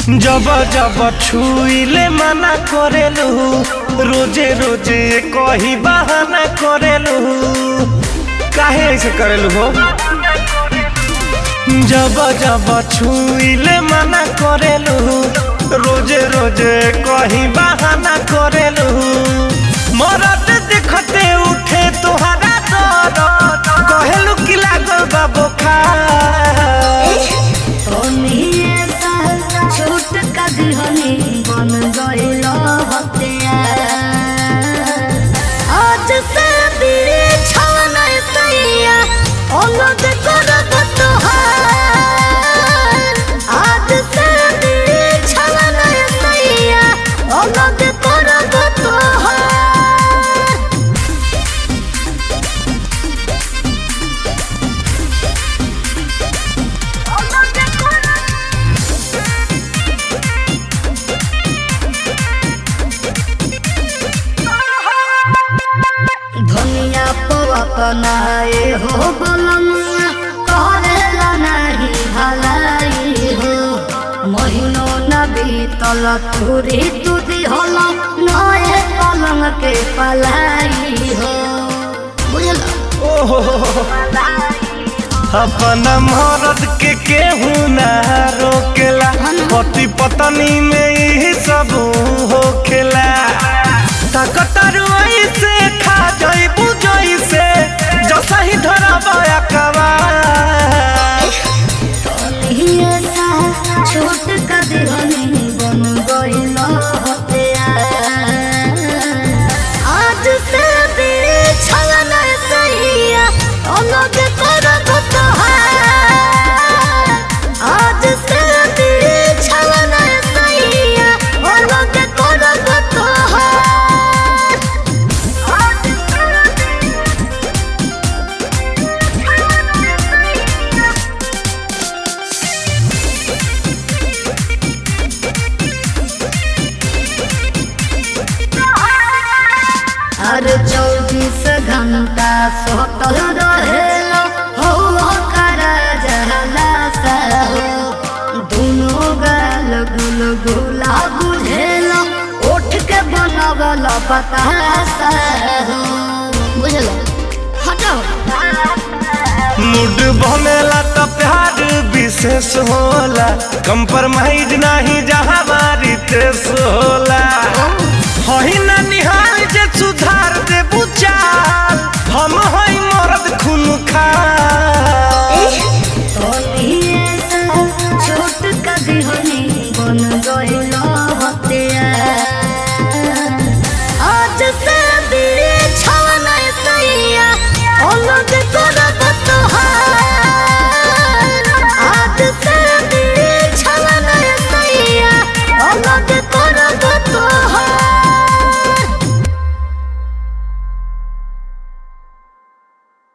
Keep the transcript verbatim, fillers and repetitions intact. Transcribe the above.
जब जब छुईले मना करेलू रोजे रोजे कही बहाना करेलू काहे ऐसे करेलू हो। जब जब छुईले मना करेलू रोजे रोजे कही बहाना करेलू मरद देखते उठे तोहरा दर्द कहेलू कि लागल बा बुखार। छोट कदहनी बन गइल हत्यार आज से बिछौन सैया अलग करब तोहार आज से बिछौन सैया अलग करब तोहार। धनिया पवनाए हो बलमुआ करेला नहीं भलाई हो महीनो न बीतल तुरी तुदी हल नए पलंग के पलाई हो बुझल। अपना मरद के केहू ना रोकेला पति पत्नी में यही सब होखेला ताकतारू ऐसे खा जाइबू जैसे जैसा ही धरबा कबा। छोट कदहनी बन गइल हत्यार आज से बिछौन सैया अलग करब तोहार आज से बिछौन सैया अलग करब तोहार। हर चौबीस घंटा सोतल रहेलो हो कर जहला हो दोनों गाल गुल गुला बुझेलो उठ के बनवल बतासा हो बुझलो। हटाओ मूड बनेला तो प्यार विशेष होला कंप्रोमाइज नहीं जहाँ बारित